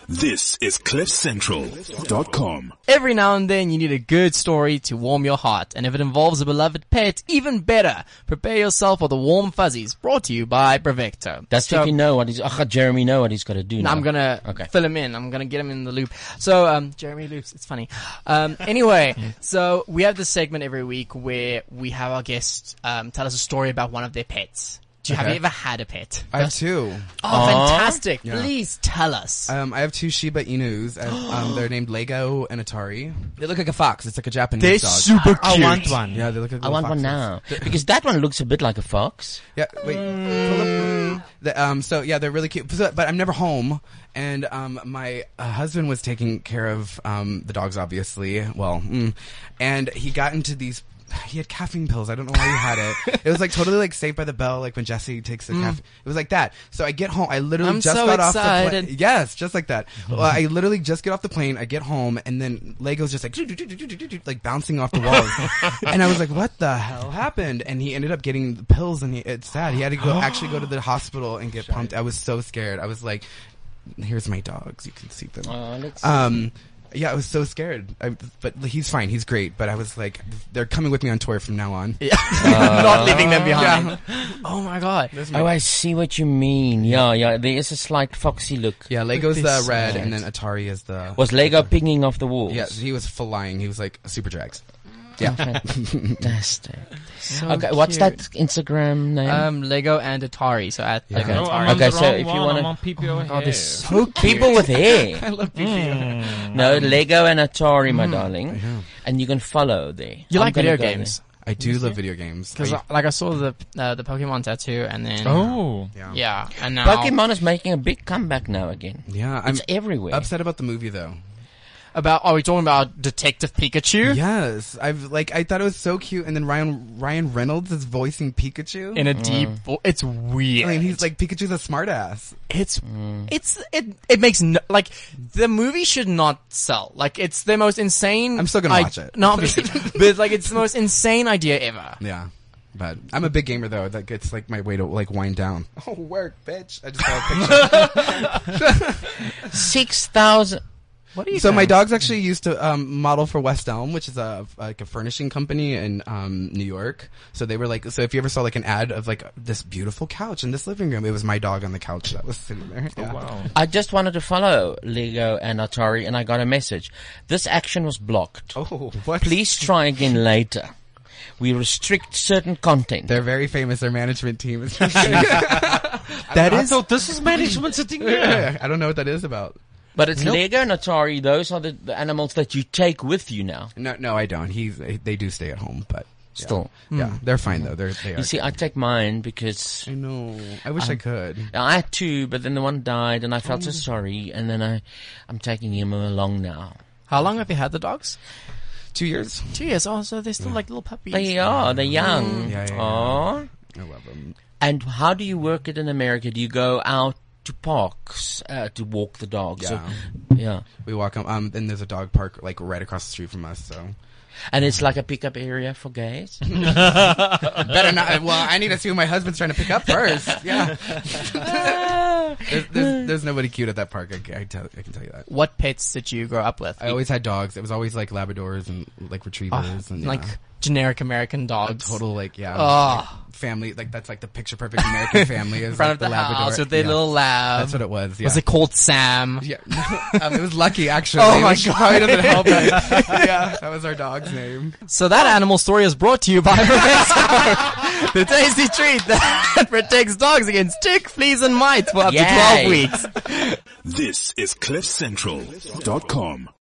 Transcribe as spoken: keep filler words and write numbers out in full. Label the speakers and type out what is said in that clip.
Speaker 1: This is cliff central dot com.
Speaker 2: Every now and then you need a good story to warm your heart, and if it involves a beloved pet, even better. Prepare yourself for the warm fuzzies, brought to you by Brevecto.
Speaker 3: Does
Speaker 2: So-
Speaker 3: Tiffy know what he's, oh, Jeremy know what he's got to do now?
Speaker 2: I'm gonna
Speaker 3: Okay.
Speaker 2: fill him in. I'm gonna get him in the loop. So, um, Jeremy Loops, it's funny. Um, anyway, so we have this segment every week where we have our guests, um, tell us a story about one of their pets. Do you, have
Speaker 4: Okay.
Speaker 2: you ever had a pet?
Speaker 4: I have two.
Speaker 2: Oh,
Speaker 3: Aw.
Speaker 2: fantastic.
Speaker 4: Yeah.
Speaker 2: Please tell us.
Speaker 4: Um, I have two Shiba Inus. I have, um, they're named Lego and Atari. They look like a fox. It's like a Japanese
Speaker 2: They're
Speaker 4: dog.
Speaker 2: super
Speaker 5: I
Speaker 2: cute.
Speaker 5: want one.
Speaker 4: Yeah, they look like
Speaker 3: I
Speaker 4: little
Speaker 3: want one
Speaker 4: foxes.
Speaker 3: now. Because that one looks a bit like a fox.
Speaker 4: Yeah, wait. Philip, the, um, so yeah, they're really cute. So, but I'm never home, and um, my uh, husband was taking care of um the dogs, obviously. Well, mm, and he got into these. He had caffeine pills. I don't know why he had it. It was like totally like Saved by the Bell, like when Jesse takes the caffeine. It was like that. So I get home. I literally
Speaker 2: I'm
Speaker 4: just
Speaker 2: so
Speaker 4: got off the
Speaker 2: excited.
Speaker 4: plane. Yes, just like that. Well, I literally just get off the plane. I get home, and then Lego's just like like bouncing off the walls. And I was like, "What the hell happened?" And he ended up getting the pills, and he, it's sad. He had to go actually go to the hospital and get pumped. I was so scared. I was like, "Here's my dogs. You can see them."
Speaker 3: Oh, let's
Speaker 4: Um, yeah, I was so scared. I, but he's fine. He's great. But I was like, they're coming with me on tour from now on.
Speaker 2: Yeah. Not leaving them behind. Oh my god.
Speaker 3: Oh, I see what you mean. Yeah, yeah. There is a slight foxy look.
Speaker 4: Yeah, Lego's
Speaker 2: They're
Speaker 4: the
Speaker 2: so
Speaker 4: red,
Speaker 2: cute.
Speaker 4: and then Atari is the.
Speaker 3: Was Lego pinging off the walls?
Speaker 4: Yeah, he was flying. He was like super drags. Yeah.
Speaker 3: Fantastic.
Speaker 2: So
Speaker 3: Okay, what's
Speaker 2: cute.
Speaker 3: that Instagram name?
Speaker 2: Um, Lego and Atari. So at
Speaker 4: Yeah.
Speaker 2: Lego
Speaker 4: No,
Speaker 2: and
Speaker 5: Oh,
Speaker 2: Atari.
Speaker 5: I'm on
Speaker 3: Okay,
Speaker 5: the
Speaker 3: so
Speaker 5: wrong
Speaker 3: if you
Speaker 5: one.
Speaker 3: wanna-
Speaker 5: I'm on P P O
Speaker 2: Oh,
Speaker 5: here.
Speaker 2: they're so cute.
Speaker 3: People with hair.
Speaker 4: I love P P O.
Speaker 5: Mm.
Speaker 3: No, Lego and Atari, my darling. And you can follow there.
Speaker 2: You
Speaker 3: I'm
Speaker 2: like
Speaker 3: gonna
Speaker 2: video
Speaker 3: go there.
Speaker 2: games?
Speaker 4: I do love video games.
Speaker 2: Because
Speaker 4: I-
Speaker 2: like I saw the uh, the Pokemon tattoo, and then
Speaker 5: Oh.
Speaker 4: yeah.
Speaker 2: yeah, and now
Speaker 3: Pokemon is making a big comeback now again.
Speaker 4: Yeah, I'm
Speaker 3: It's everywhere.
Speaker 4: upset about the movie though.
Speaker 2: about are we talking about Detective Pikachu
Speaker 4: Yes, I've like I thought it was so cute, and then Ryan Ryan Reynolds is voicing Pikachu.
Speaker 2: in a deep? vo- It's weird.
Speaker 4: I mean, he's like Pikachu's a smartass.
Speaker 2: it's it's it it makes no, like the movie should not sell. Like it's the most insane.
Speaker 4: I'm still gonna
Speaker 2: I-
Speaker 4: watch it.
Speaker 2: No, obviously, but like it's the most insane idea ever.
Speaker 4: Yeah. But I'm a big gamer though. That gets like my way to like wind down. Oh, work, bitch! I just saw a picture.
Speaker 3: Six thousand.
Speaker 2: What are you?
Speaker 4: So my
Speaker 2: doing?
Speaker 4: dogs actually used to um, model for West Elm, which is a like a furnishing company in um, New York. So they were like, so if you ever saw like an ad of like this beautiful couch in this living room, it was my dog on the couch that was sitting there. Yeah.
Speaker 5: Wow.
Speaker 3: I just wanted to follow Lego and Atari, and I got a message. This action was blocked.
Speaker 4: Oh, what?
Speaker 3: Please try again later. We restrict certain content.
Speaker 4: They're very famous. Their management team is.
Speaker 2: That
Speaker 5: I
Speaker 2: is
Speaker 5: thought this is management sitting here.
Speaker 4: I don't know what that is about.
Speaker 3: But it's Lego and Atari. Those are the, the animals that you take with you now.
Speaker 4: No, no, I don't. He's they do stay at home, but yeah.
Speaker 3: Still.
Speaker 4: yeah, they're fine though. They're they are.
Speaker 3: You see, I take mine because
Speaker 4: I know. I wish I could.
Speaker 3: I had two, but then the one died, and I felt
Speaker 4: Oh.
Speaker 3: so sorry. And then I, I'm taking him along now.
Speaker 2: How long have you had the dogs?
Speaker 4: Two years.
Speaker 2: Two years. Oh, so they're still like little puppies.
Speaker 3: They are. They're young.
Speaker 4: Yeah, yeah, yeah.
Speaker 3: Aw.
Speaker 4: I love them.
Speaker 3: And how do you work it in America? Do you go out to parks uh, to walk the dogs?
Speaker 4: Yeah.
Speaker 3: Or- yeah.
Speaker 4: We walk um, um and there's a dog park like right across the street from us. So
Speaker 3: And it's like a pickup area for gays.
Speaker 4: better not. Well, I need to see who my husband's trying to pick up first. Yeah. there's, there's, there's nobody cute at that park. I, I, tell, I can tell you that.
Speaker 2: What pets did you grow up with?
Speaker 4: I always had dogs. It was always like Labradors and like retrievers and
Speaker 2: like
Speaker 4: yeah.
Speaker 2: generic American
Speaker 4: a
Speaker 2: dogs.
Speaker 4: total like yeah
Speaker 2: Oh.
Speaker 4: family. Like that's like the picture perfect American family is
Speaker 2: in front
Speaker 4: like
Speaker 2: of the,
Speaker 4: Labrador.
Speaker 2: house with their
Speaker 4: Yeah.
Speaker 2: little lab.
Speaker 4: That's what it was. Yeah.
Speaker 2: Was it called Sam?
Speaker 4: Yeah, um, it was Lucky actually.
Speaker 2: Oh my
Speaker 4: Which probably doesn't help it. Yeah, that was our dog's name.
Speaker 2: So that animal story is brought to you by Brevecto, the tasty treat that protects dogs against tick, fleas, and mites for up to
Speaker 3: Yay.
Speaker 2: twelve weeks.
Speaker 1: This is cliff central dot com.